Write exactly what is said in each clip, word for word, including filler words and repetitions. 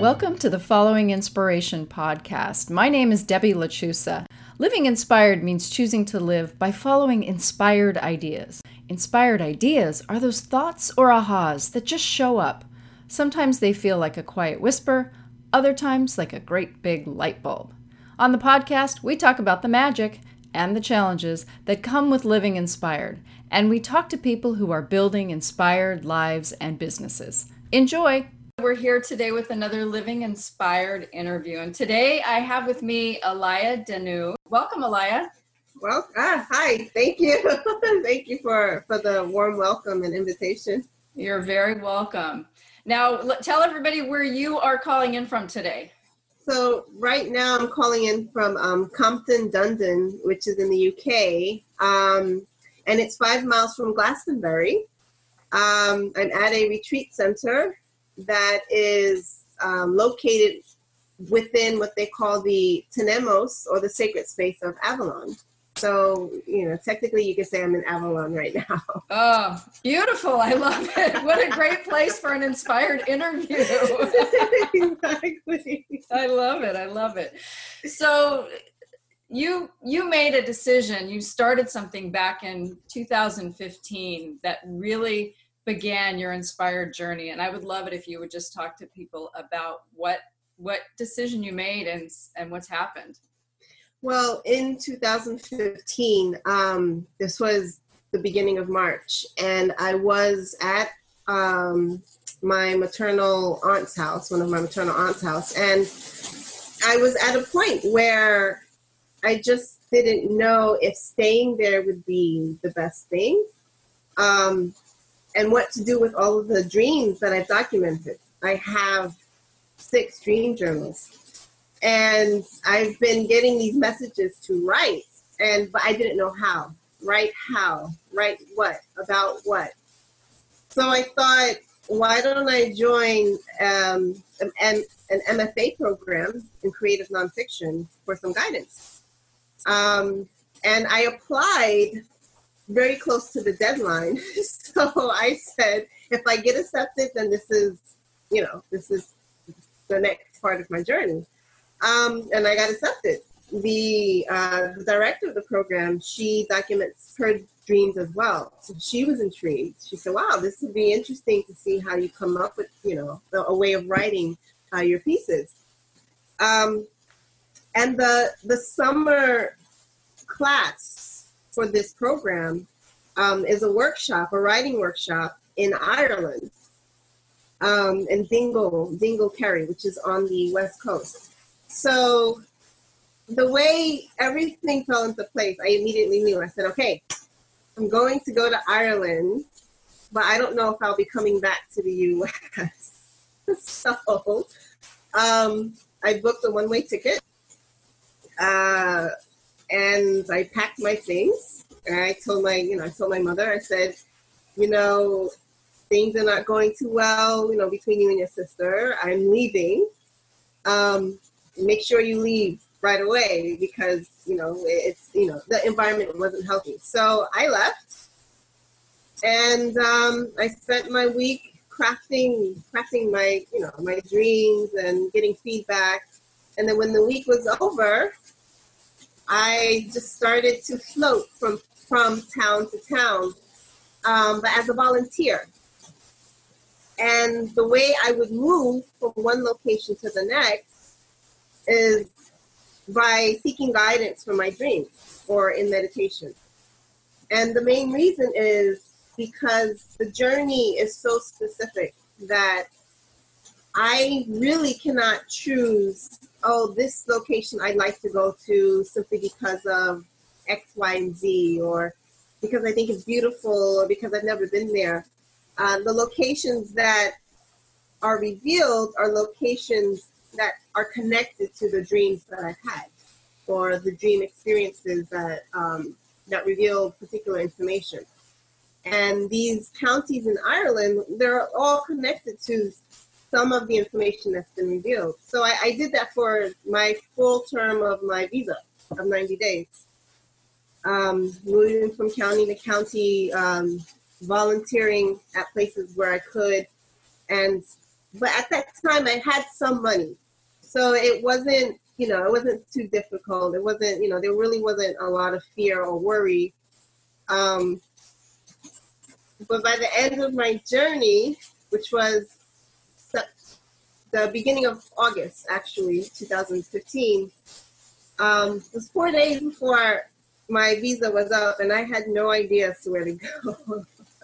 Welcome to the Following Inspiration podcast. My name is Debbie Lechusa. Living inspired means choosing to live by following inspired ideas. Inspired ideas are those thoughts or ahas that just show up. Sometimes they feel like a quiet whisper, other times like a great big light bulb. On the podcast, we talk about the magic and the challenges that come with living inspired, and we talk to people who are building inspired lives and businesses. Enjoy! We're here today with another Living Inspired interview, and today I have with me Alaya Danu. Welcome, Alaya. Well, ah, hi, thank you. Thank you for, for the warm welcome and invitation. You're very welcome. Now, l- tell everybody where you are calling in from today. So right now I'm calling in from um, Compton, Dundon, which is in the U K, um, and it's five miles from Glastonbury. Um, I'm at a retreat center that is um, located within what they call the Tenemos, or the sacred space of Avalon. So, you know, technically you can say I'm in Avalon right now. Oh, beautiful. I love it. What a great place for an inspired interview. Exactly. I love it. I love it. So you you made a decision. You started something back in two thousand fifteen that really began your inspired journey. And I would love it if you would just talk to people about what what decision you made and and what's happened. Well, in two thousand fifteen, um, this was the beginning of March, and I was at um, my maternal aunt's house, one of my maternal aunt's house, and I was at a point where I just didn't know if staying there would be the best thing, um, and what to do with all of the dreams that I've documented. I have six dream journals, and I've been getting these messages to write, and but I didn't know how. Write how? Write what? About what? So I thought, why don't I join um, an, an M F A program in creative nonfiction for some guidance? Um, and I applied very close to the deadline. So I said, if I get accepted, then this is, you know, this is the next part of my journey. Um, and I got accepted. The, uh, the director of the program, she documents her dreams as well. So she was intrigued. She said, wow, this would be interesting to see how you come up with, you know, a, a way of writing uh, your pieces. Um, and the, the summer class for this program um, is a workshop, a writing workshop in Ireland, um, in Dingle, Dingle Kerry, which is on the West Coast. So the way everything fell into place, I immediately knew. I said, okay, I'm going to go to Ireland, but I don't know if I'll be coming back to the U S So um, I booked a one-way ticket, uh, and I packed my things. And I told my, you know, I told my mother, I said, you know, things are not going too well, you know, between you and your sister. I'm leaving. Um, make sure you leave right away because, you know, it's, you know, the environment wasn't healthy. So I left, and um, I spent my week crafting, crafting my, you know, my dreams and getting feedback. And then when the week was over, I just started to float from, from town to town, um, but as a volunteer. And the way I would move from one location to the next is by seeking guidance from my dreams or in meditation. And the main reason is because the journey is so specific that I really cannot choose, oh, this location I'd like to go to simply because of X, Y, and Z, or because I think it's beautiful, or because I've never been there. Uh, the locations that are revealed are locations that are connected to the dreams that I've had, or the dream experiences that um, that reveal particular information. And these counties in Ireland, they're all connected to some of the information that's been revealed. So I, I did that for my full term of my visa of ninety days. Um, moving from county to county, um, volunteering at places where I could, and but at that time I had some money. So it wasn't, you know, it wasn't too difficult. It wasn't, you know, there really wasn't a lot of fear or worry. Um, but by the end of my journey, which was the beginning of August, actually, two thousand fifteen, um, it was four days before my visa was up, and I had no idea as to where to go.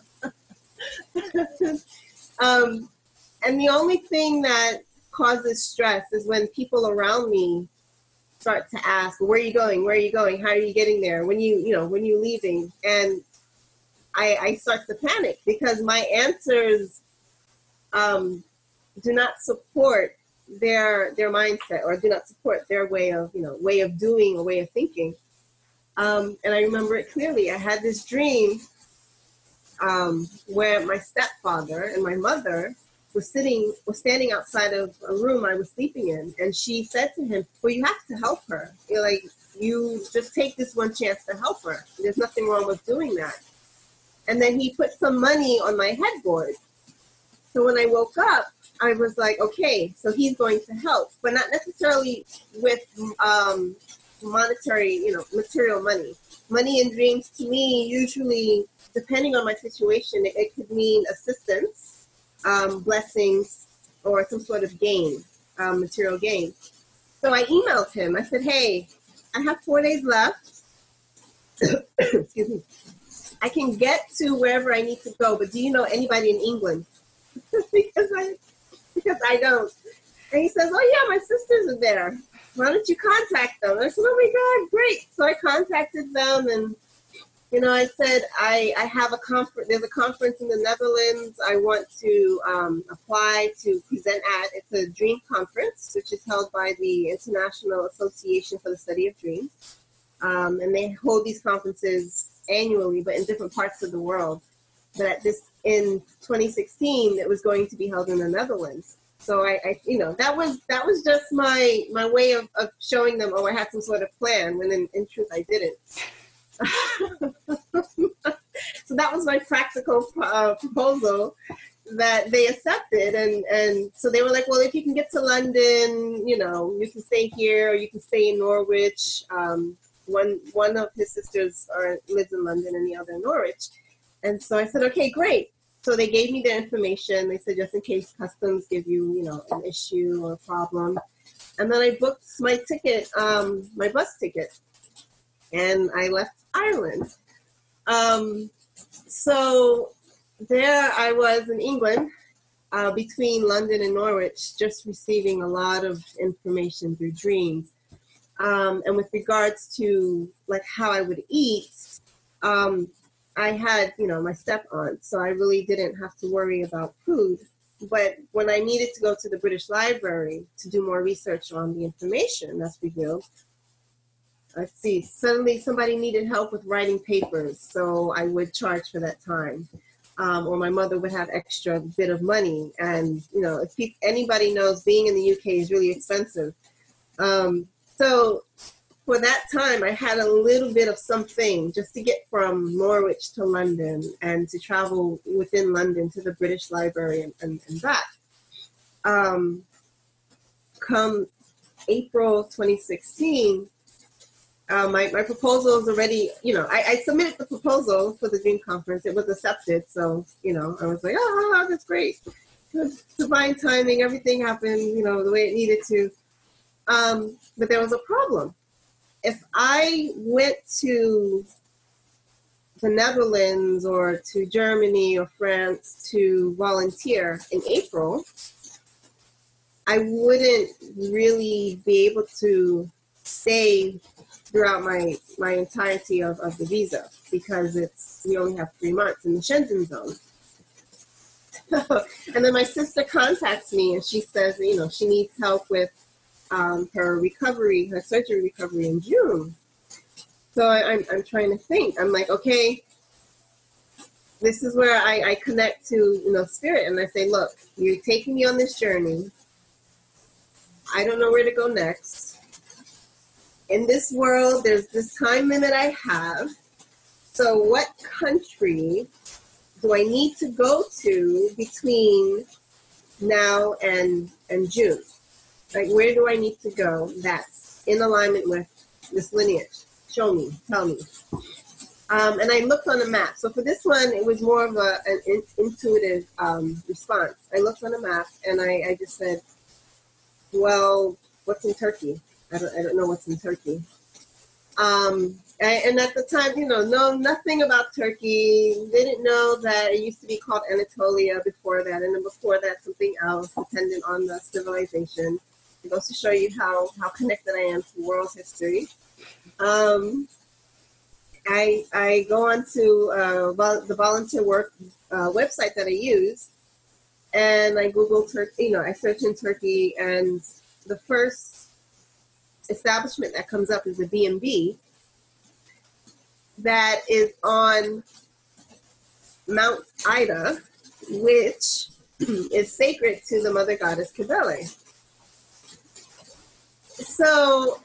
um, and the only thing that causes stress is when people around me start to ask, where are you going? Where are you going? How are you getting there? When you, you know, when you leaving? And I, I start to panic because my answers um, do not support their their mindset, or do not support their way of, you know, way of doing or way of thinking. Um, and I remember it clearly. I had this dream um, where my stepfather and my mother was sitting, was standing outside of a room I was sleeping in, and she said to him, "Well, you have to help her. You're like, you just take this one chance to help her. There's nothing wrong with doing that." And then he put some money on my headboard. So when I woke up, I was like, okay, so he's going to help, but not necessarily with um, monetary, you know, material money. Money in dreams to me, usually, depending on my situation, it, it could mean assistance, um, blessings, or some sort of gain, um, material gain. So I emailed him. I said, hey, I have four days left. Excuse me. I can get to wherever I need to go, but do you know anybody in England? because I because I don't. And he says, oh yeah, my sisters are there. Why don't you contact them? I said, oh my God, great. So I contacted them, and you know, I said, I, I have a conference, there's a conference in the Netherlands I want to um, apply to present at. It's a dream conference, which is held by the International Association for the Study of Dreams. Um, and they hold these conferences annually, but in different parts of the world. But at this, in twenty sixteen, it was going to be held in the Netherlands. So I, I you know, that was that was just my my way of, of showing them, oh, I had some sort of plan, when in, in truth I didn't. So that was my practical uh, proposal that they accepted, and and so they were like, well, if you can get to London, you know, you can stay here, or you can stay in Norwich. Um, one one of his sisters are lives in London, and the other in Norwich. And so I said, okay, great. So they gave me their information. They said, just in case customs give you, you know, an issue or a problem. And then I booked my ticket, um, my bus ticket, and I left Ireland. Um, so there I was in England, uh, between London and Norwich, just receiving a lot of information through dreams. Um, and with regards to like how I would eat, um, I had, you know, my step aunt, so I really didn't have to worry about food. But when I needed to go to the British Library to do more research on the information that's revealed, let's see, suddenly somebody needed help with writing papers, so I would charge for that time. Um, or my mother would have extra bit of money. And, you know, if pe- anybody knows, being in the U K is really expensive. Um, so for that time, I had a little bit of something just to get from Norwich to London, and to travel within London to the British Library and, and, and back. Um, come April twenty sixteen, uh, my, my proposal is already, you know, I, I submitted the proposal for the Dream Conference. It was accepted. So, you know, I was like, oh, that's great. Divine timing, everything happened, you know, the way it needed to. Um, but there was a problem. If I went to the Netherlands or to Germany or France to volunteer in April, I wouldn't really be able to stay throughout my, my entirety of, of the visa, because it's, we only have three months in the Shenzhen zone. And then my sister contacts me, and she says, you know, she needs help with Um, her recovery, her surgery recovery in June. So I, I'm, I'm trying to think. I'm like, okay, this is where I, I connect to, you know, spirit, and I say, look, you're taking me on this journey. I don't know where to go next. In this world, there's this time limit I have. So what country do I need to go to between now and and June. Like, where do I need to go that's in alignment with this lineage? Show me, tell me. Um, and I looked on a map. So for this one, it was more of a, an in, intuitive um, response. I looked on a map and I, I just said, well, what's in Turkey? I don't, I don't know what's in Turkey. Um, I, and at the time, you know, know nothing about Turkey. Didn't know that it used to be called Anatolia before that. And then before that, something else, dependent on the civilization. It goes to show you how, how connected I am to world history. Um, I, I go on to uh, vol- the volunteer work uh, website that I use, and I Google Turkey, you know, I search in Turkey, and the first establishment that comes up is a B and B that is on Mount Ida, which is sacred to the mother goddess Kybele. So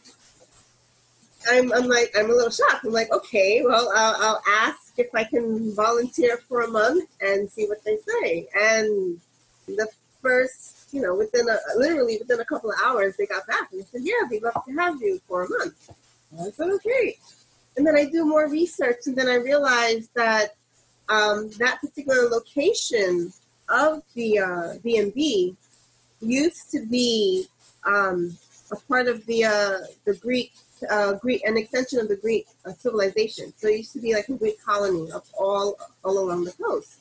I'm, I'm like, I'm a little shocked. I'm like, okay, well, I'll, I'll ask if I can volunteer for a month and see what they say. And the first, you know, within a, literally within a couple of hours, they got back and they said, yeah, we'd love to have you for a month. I said, okay. And then I do more research, and then I realized that um, that particular location of the uh, B and B used to be um, a part of the uh, the Greek, uh, Greek, an extension of the Greek uh, civilization. So it used to be like a Greek colony of all all along the coast.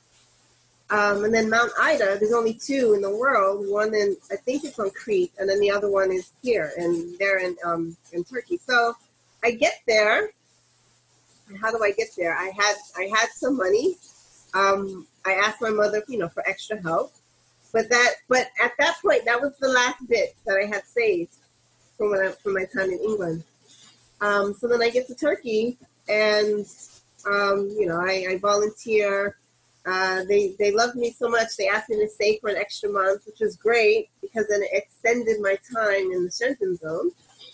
Um, and then Mount Ida, there's only two in the world. One in, I think it's on Crete, and then the other one is here, and they're in um, in Turkey. So I get there. How do I get there? I had I had some money. Um, I asked my mother, you know, for extra help. But that, but at that point, that was the last bit that I had saved from when I, from my time in England. Um, so then I get to Turkey, and um, you know, I, I volunteer. Uh, they they loved me so much. They asked me to stay for an extra month, which was great because then it extended my time in the Shenzhen zone.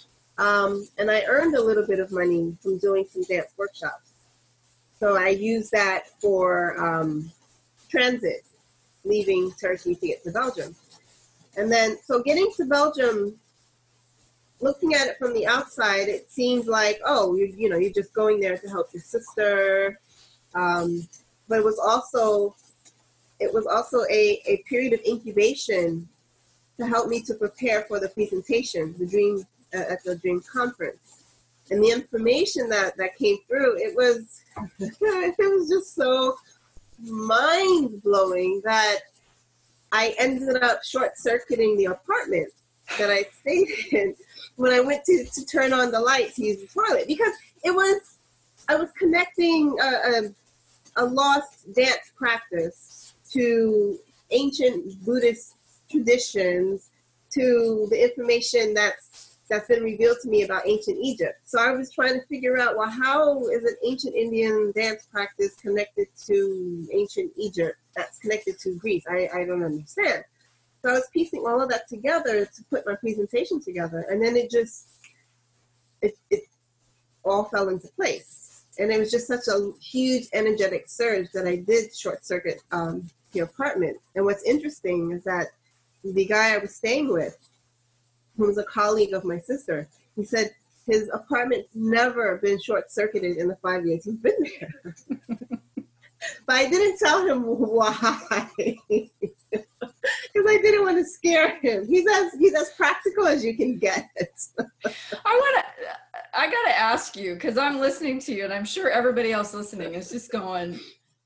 Um, and I earned a little bit of money from doing some dance workshops. So I used that for um, transit, leaving Turkey to get to Belgium. And then, so getting to Belgium, looking at it from the outside, it seems like, oh, you you know, you're just going there to help your sister. Um, but it was also, it was also a, a period of incubation to help me to prepare for the presentation, the Dream uh, at the Dream Conference. And the information that, that came through, it was, it was just so mind-blowing that I ended up short-circuiting the apartment that I stayed in when I went to, to turn on the light to use the toilet, because it was, I was connecting a, a, a lost dance practice to ancient Buddhist traditions, to the information that's that's been revealed to me about ancient Egypt. So I was trying to figure out, well, how is an ancient Indian dance practice connected to ancient Egypt that's connected to Greece? I, I don't understand. So I was piecing all of that together to put my presentation together. And then it just, it, it all fell into place. And it was just such a huge energetic surge that I did short circuit um, the apartment. And what's interesting is that the guy I was staying with, who was a colleague of my sister, he said his apartment's never been short-circuited in the five years he's been there. But I didn't tell him why, because I didn't want to scare him. He's as he's as practical as you can get. I want to. I got to ask you, because I'm listening to you, and I'm sure everybody else listening is just going,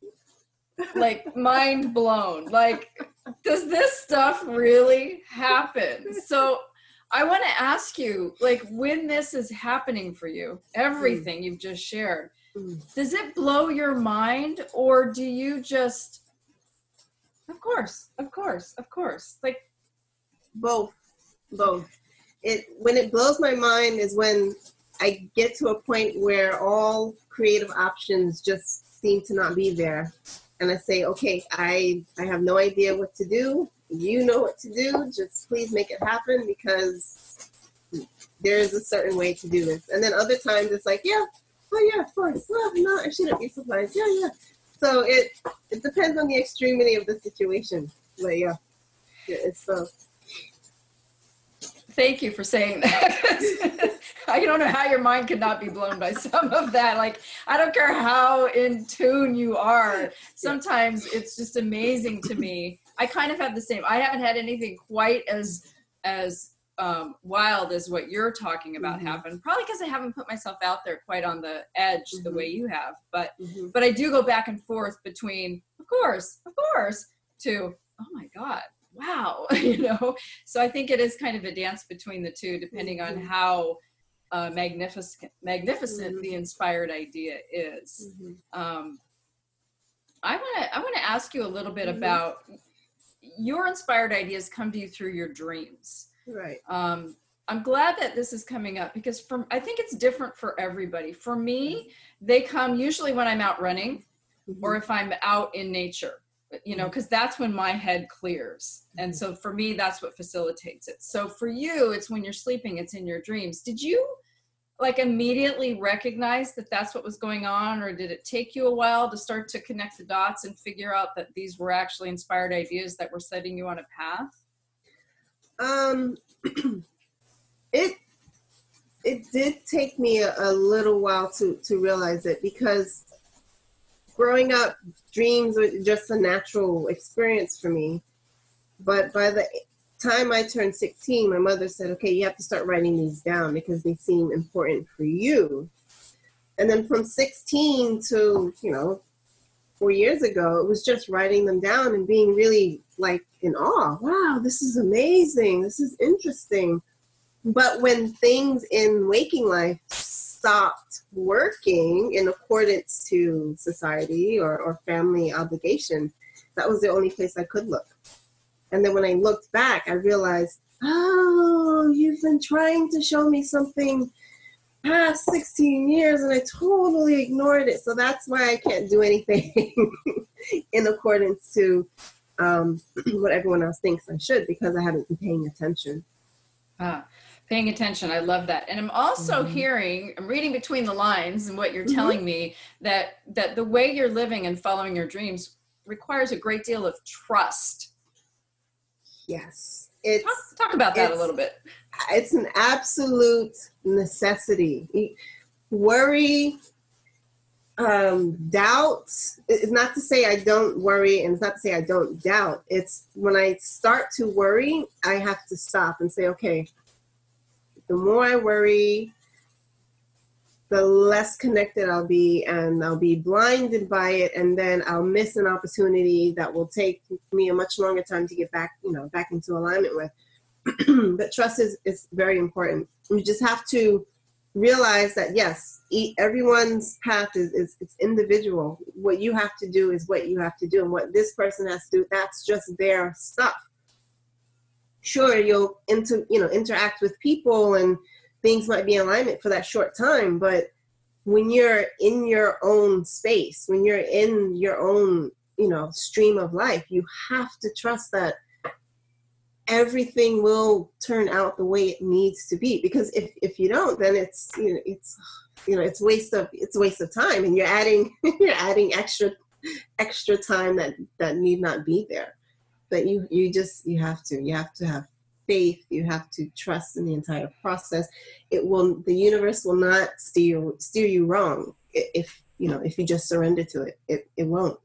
like, mind blown. Like, does this stuff really happen? So I want to ask you, like, when this is happening for you, everything mm. you've just shared, mm. does it blow your mind, or do you just, of course, of course, of course, like, both, both. It when it blows my mind is when I get to a point where all creative options just seem to not be there, and I say, okay, I I have no idea what to do. You know what to do, just please make it happen, because there's a certain way to do this. And then other times it's like, yeah, oh yeah, of course. Well, no, I shouldn't be surprised. Yeah, yeah. So it it depends on the extremity of the situation. But yeah. It's so. Thank you for saying that. I don't know how your mind could not be blown by some of that. Like, I don't care how in tune you are. Sometimes it's just amazing to me. I kind of have the same. I haven't had anything quite as as um, wild as what you're talking about mm-hmm. happen. Probably because I haven't put myself out there quite on the edge mm-hmm. the way you have. But mm-hmm. but I do go back and forth between, of course, of course, to, oh my God, wow, you know. So I think it is kind of a dance between the two, depending mm-hmm. on how uh, magnificent magnificent mm-hmm. the inspired idea is. Mm-hmm. Um, I want to I want to ask you a little bit mm-hmm. about your inspired ideas come to you through your dreams. Right. Um, I'm glad that this is coming up because from I think it's different for everybody. For me, they come usually when I'm out running mm-hmm. or if I'm out in nature, you know, because that's when my head clears. And so for me, that's what facilitates it. So for you, it's when you're sleeping, it's in your dreams. Did you like immediately recognize that that's what was going on, or did it take you a while to start to connect the dots and figure out that these were actually inspired ideas that were setting you on a path? Um, it it did take me a, a little while to to realize it, because growing up, dreams were just a natural experience for me. But by the time I turned sixteen, my mother said, okay, you have to start writing these down because they seem important for you. And then from sixteen to, you know, four years ago, it was just writing them down and being really like in awe. Wow, this is amazing. This is interesting. But when things in waking life stopped working in accordance to society or, or family obligation, that was the only place I could look. And then when I looked back, I realized, oh, you've been trying to show me something past sixteen years and I totally ignored it. So that's why I can't do anything in accordance to um, what everyone else thinks I should, because I haven't been paying attention. Ah, paying attention. I love that. And I'm also mm-hmm. hearing, I'm reading between the lines and what you're mm-hmm. telling me, that, that the way you're living and following your dreams requires a great deal of trust. Yes. It's, talk, talk about that a little bit. It's an absolute necessity. Worry, um, doubt, it's not to say I don't worry, and it's not to say I don't doubt. It's when I start to worry, I have to stop and say, okay, the more I worry, the less connected I'll be, and I'll be blinded by it, and then I'll miss an opportunity that will take me a much longer time to get back, you know, back into alignment with. But trust is, is very important. You just have to realize that, yes, everyone's path is, is it's individual. What you have to do is what you have to do, and what this person has to do, that's just their stuff. Sure, you'll inter, you know, interact with people and things might be in alignment for that short time, but when you're in your own space, when you're in your own, you know, stream of life, you have to trust that everything will turn out the way it needs to be. Because if, if you don't, then it's, you know, it's, you know, it's waste of, it's a waste of time, and you're adding, you're adding extra, extra time that, that need not be there. But you, you just, you have to, you have to have faith. You have to trust in the entire process. It will, the universe will not steer, steer you wrong. If, you know, if you just surrender to it, it, it won't.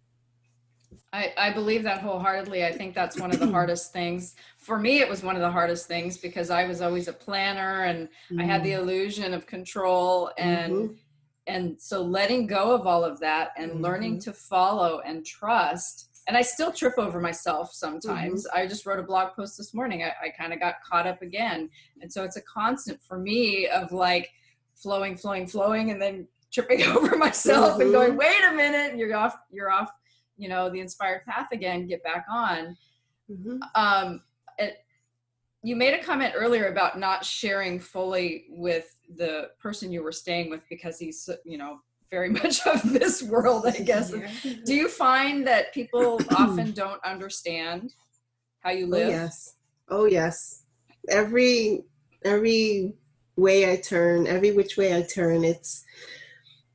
I, I believe that wholeheartedly. I think that's one of the hardest things. For me, it was one of the hardest things because I was always a planner, and mm-hmm. I had the illusion of control. And mm-hmm. and so letting go of all of that and mm-hmm. learning to follow and trust. And I still trip over myself sometimes. Mm-hmm. I just wrote a blog post this morning. I, I kind of got caught up again. And so it's a constant for me of like flowing, flowing, flowing, and then tripping over myself mm-hmm. and going, wait a minute, you're off, you're off. you know, the inspired path again, get back on. Mm-hmm. Um, it, you made a comment earlier about not sharing fully with the person you were staying with because he's, you know, very much of this world, I guess. Yeah. Do you find that people often don't understand how you live? Oh, yes. Oh, yes. Every, every way I turn, every which way I turn, it's,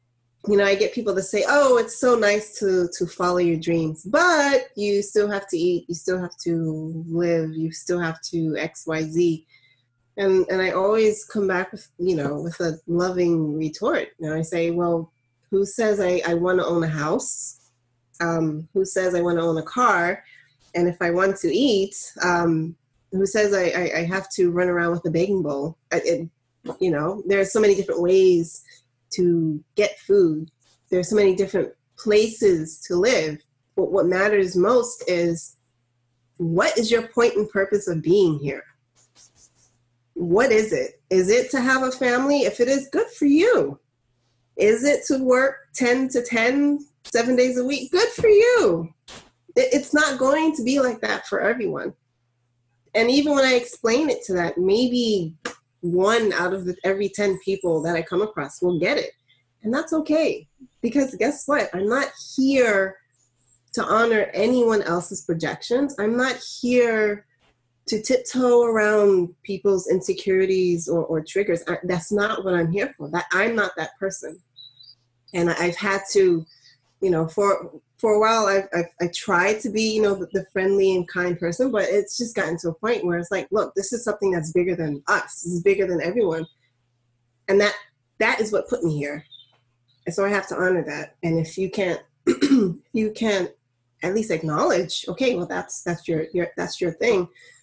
you know, I get people to say, oh, it's so nice to, to follow your dreams, but you still have to eat, you still have to live, you still have to X, Y, Z. And and I always come back with, you know, with a loving retort. You know, I say, well, who says I, I want to own a house? Um, who says I want to own a car? And if I want to eat, um, who says I, I, I have to run around with a baking bowl? I, it, you know, there are so many different ways to get food. There's so many different places to live. But what matters most is, what is your point and purpose of being here? What is it? Is it to have a family? If it is, good for you. Is it to work ten to ten, seven days a week? Good for you. It's not going to be like that for everyone. And even when I explain it to that, maybe one out of the, every ten people that I come across will get it. And that's okay. Because guess what? I'm not here to honor anyone else's projections. I'm not here to tiptoe around people's insecurities or, or triggers. I, that's not what I'm here for. That I'm not that person. And I've had to, you know, for for a while, I've, I've I tried to be, you know, the, the friendly and kind person, but it's just gotten to a point where it's like, look, this is something that's bigger than us. This is bigger than everyone. And that that is what put me here. And so I have to honor that. And if you can't, you can't at least acknowledge, okay, well, that's that's your your that's your thing.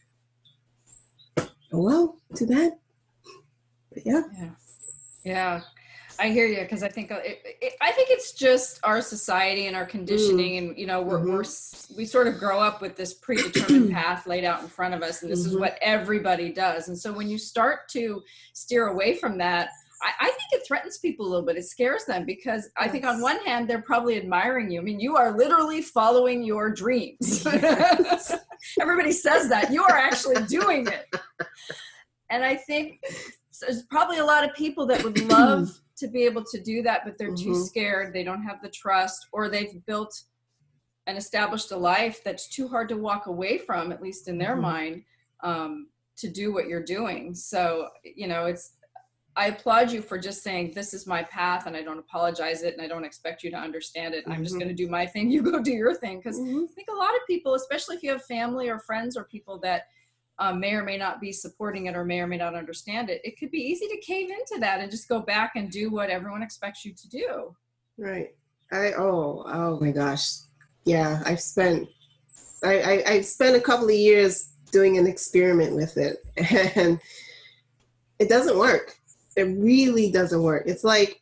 Well, too bad. But yeah. Yeah. Yeah. I hear you, because I think it, it, I think it's just our society and our conditioning, mm. and you know we're, mm-hmm. we're we sort of grow up with this predetermined path laid out in front of us, and this mm-hmm. is what everybody does. And so when you start to steer away from that, I, I think it threatens people a little bit. It scares them, because yes. I think on one hand they're probably admiring you. I mean, you are literally following your dreams. Yes. Everybody says that. You are actually doing it, and I think there's probably a lot of people that would love to be able to do that, but they're mm-hmm. too scared. They don't have the trust, or they've built and established a life that's too hard to walk away from, at least in their mm-hmm. mind, um, to do what you're doing. So, you know, it's, I applaud you for just saying, this is my path, and I don't apologize it, and I don't expect you to understand it. Mm-hmm. I'm just going to do my thing. You go do your thing. Because mm-hmm. I think a lot of people, especially if you have family or friends or people that Um, may or may not be supporting it, or may or may not understand it, it could be easy to cave into that and just go back and do what everyone expects you to do. Right. I, oh, oh my gosh. Yeah. I've spent, I, I, I've spent a couple of years doing an experiment with it, and it doesn't work. It really doesn't work. It's like,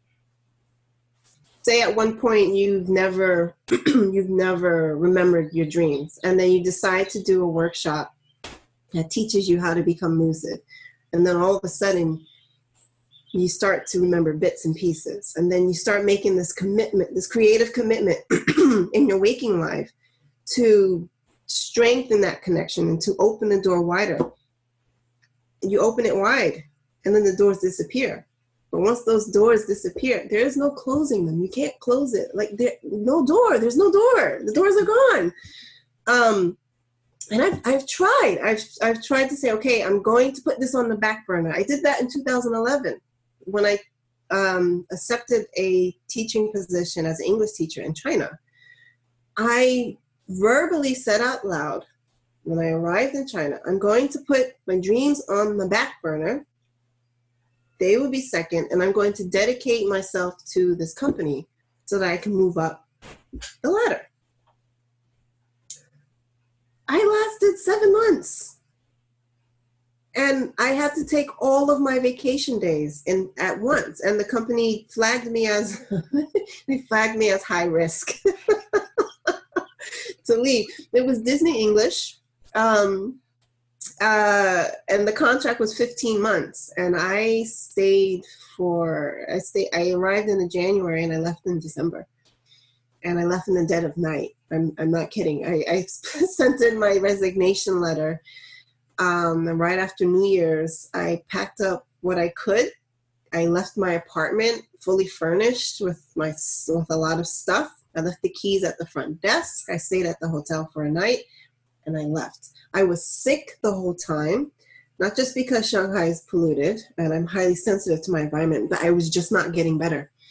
say at one point you've never, you've never remembered your dreams, and then you decide to do a workshop that teaches you how to become lucid. And then all of a sudden you start to remember bits and pieces. And then you start making this commitment, this creative commitment in your waking life to strengthen that connection and to open the door wider. You open it wide, and then the doors disappear. But once those doors disappear, there is no closing them. You can't close it. Like there, no door, there's no door. The doors are gone. Um, And I've I've tried. I've I've tried to say, okay, I'm going to put this on the back burner. I did that in two thousand eleven when I um, accepted a teaching position as an English teacher in China. I verbally said out loud when I arrived in China, I'm going to put my dreams on the back burner. They will be second, and I'm going to dedicate myself to this company so that I can move up the ladder. I lasted seven months, and I had to take all of my vacation days in at once. And the company flagged me as they flagged me as high risk to leave. It was Disney English, um, uh, and the contract was fifteen months. And I stayed for I stayed. I arrived in the January, and I left in December. And I left in the dead of night. I'm I'm not kidding. I, I sent in my resignation letter. Um, and right after New Year's, I packed up what I could. I left my apartment fully furnished with my with a lot of stuff. I left the keys at the front desk. I stayed at the hotel for a night, and I left. I was sick the whole time, not just because Shanghai is polluted, and I'm highly sensitive to my environment, but I was just not getting better.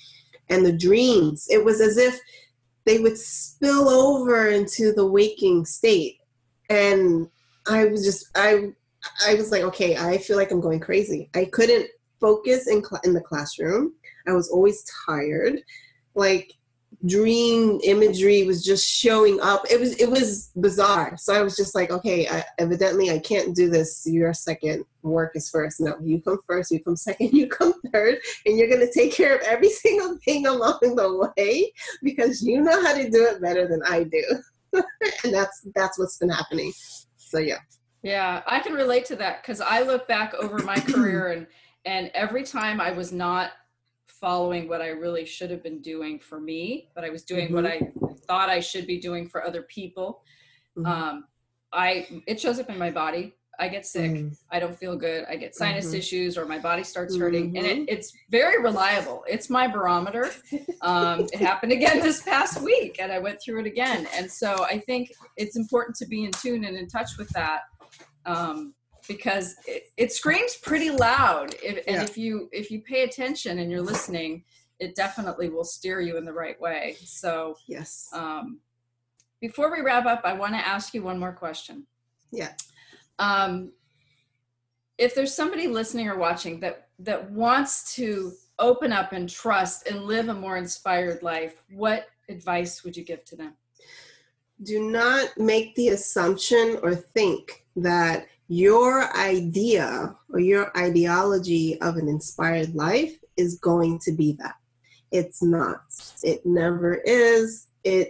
and the dreams. It was as if they would spill over into the waking state. And I was just, I, I was like, okay, I feel like I'm going crazy. I couldn't focus in, cl- in the classroom. I was always tired. Like, dream imagery was just showing up. It was it was bizarre. So I was just like, okay, I, evidently I can't do this. You're second, work is first. No, you come first, you come second, you come third, and you're gonna take care of every single thing along the way because you know how to do it better than I do. And that's that's what's been happening. So yeah. Yeah, I can relate to that because I look back over my career and and every time I was not following what I really should have been doing for me, but I was doing mm-hmm. what I thought I should be doing for other people. Mm-hmm. Um, I, it shows up in my body. I get sick. Mm-hmm. I don't feel good. I get sinus mm-hmm. issues or my body starts hurting mm-hmm. and it, it's very reliable. It's my barometer. Um, it happened again this past week and I went through it again. And so I think it's important to be in tune and in touch with that. Um, because it, it screams pretty loud. If, and yeah. if you if you pay attention and you're listening, it definitely will steer you in the right way. So yes. Um, before we wrap up, I want to ask you one more question. Yeah. Um, if there's somebody listening or watching that that wants to open up and trust and live a more inspired life, what advice would you give to them? Do not make the assumption or think that your idea or your ideology of an inspired life is going to be that. It's not. It never is. It,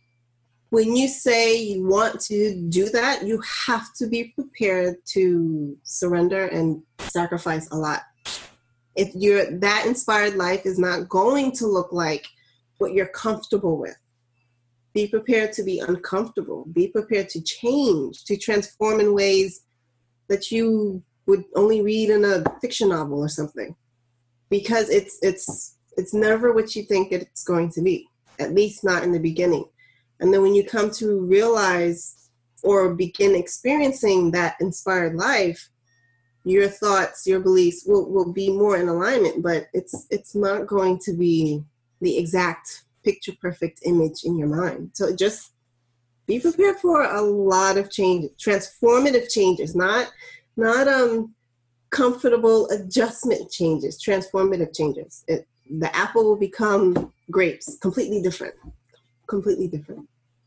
when you say you want to do that, you have to be prepared to surrender and sacrifice a lot. If you're, that inspired life is not going to look like what you're comfortable with. Be prepared to be uncomfortable. Be prepared to change, to transform in ways that you would only read in a fiction novel or something, because it's it's it's never what you think it's going to be, at least not in the beginning. And then when you come to realize or begin experiencing that inspired life, your thoughts, your beliefs will, will be more in alignment, but it's it's not going to be the exact picture perfect image in your mind. So just be prepared for a lot of changes, transformative changes, not not um comfortable adjustment changes, transformative changes. It, the apple will become grapes, completely different, completely different.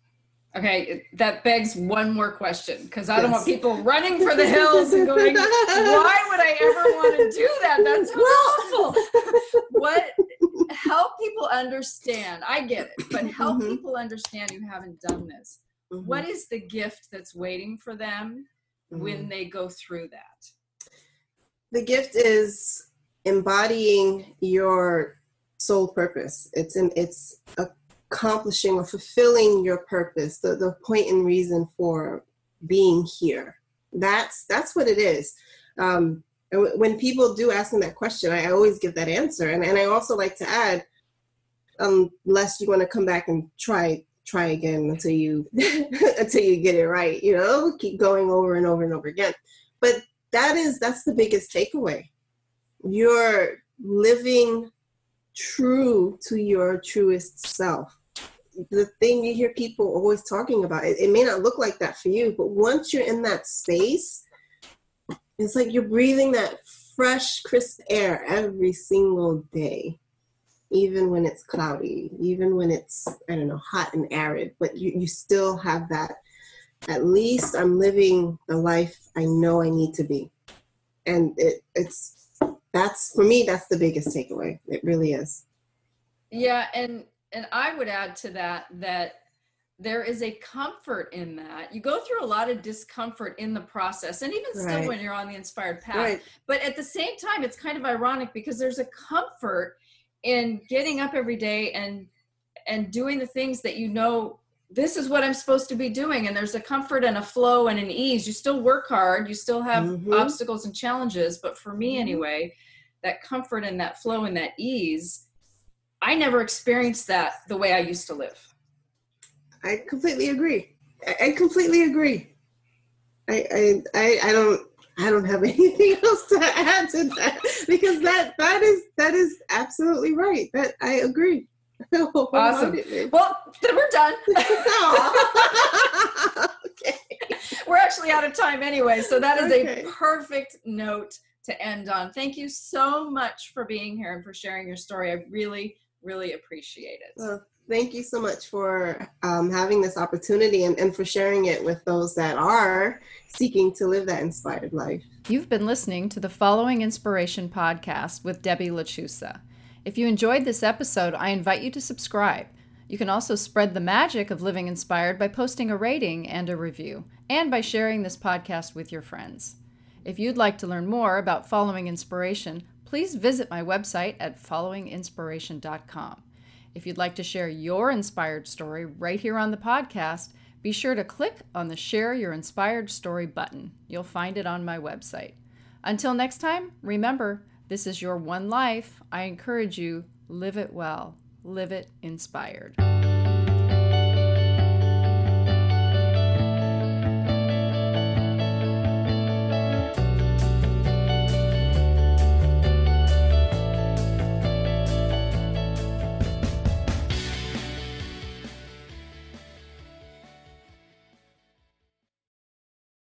Okay, that begs one more question, because I yes. don't want people running for the hills and going, why would I ever want to do that? That's awful. What, help people understand. I get it, but help mm-hmm. people understand who haven't done this. Mm-hmm. What is the gift that's waiting for them mm-hmm. when they go through that? The gift is embodying your soul purpose. It's in, it's accomplishing or fulfilling your purpose, the, the point and reason for being here. That's that's what it is. Um, and w- when people do ask me that question, I, I always give that answer. And, and I also like to add, um, unless you want to come back and try try again until you until you get it right, you know, keep going over and over and over again. But that is that's the biggest takeaway. You're living true to your truest self. The thing you hear people always talking about, it, it may not look like that for you, but once you're in that space, it's like you're breathing that fresh, crisp air every single day. Even when it's cloudy, even when it's, I don't know, hot and arid, but you, you still have that, at least I'm living the life I know I need to be. And it, it's, that's, for me, that's the biggest takeaway. It really is. Yeah. And, and I would add to that, that there is a comfort in that. You go through a lot of discomfort in the process, and even still right. when you're on the inspired path, right. but at the same time, it's kind of ironic because there's a comfort in getting up every day and and doing the things that you know, this is what I'm supposed to be doing. And there's a comfort and a flow and an ease. You still work hard. You still have mm-hmm. obstacles and challenges. But for me mm-hmm. anyway, that comfort and that flow and that ease, I never experienced that the way I used to live. I completely agree. I, I completely agree. I, I, I, I don't, I don't have anything else to add to that, because that that is that is absolutely right. That I agree. Awesome. Well, then we're done. Okay. We're actually out of time anyway, so that is Okay. a perfect note to end on. Thank you so much for being here and for sharing your story. I really, really appreciate it. Well, thank you so much for um, having this opportunity and, and for sharing it with those that are seeking to live that inspired life. You've been listening to the Following Inspiration podcast with Debbie Lechusa. If you enjoyed this episode, I invite you to subscribe. You can also spread the magic of living inspired by posting a rating and a review, and by sharing this podcast with your friends. If you'd like to learn more about Following Inspiration, please visit my website at following inspiration dot com. If you'd like to share your inspired story right here on the podcast, be sure to click on the Share Your Inspired Story button. You'll find it on my website. Until next time, remember, this is your one life. I encourage you, live it well. Live it inspired.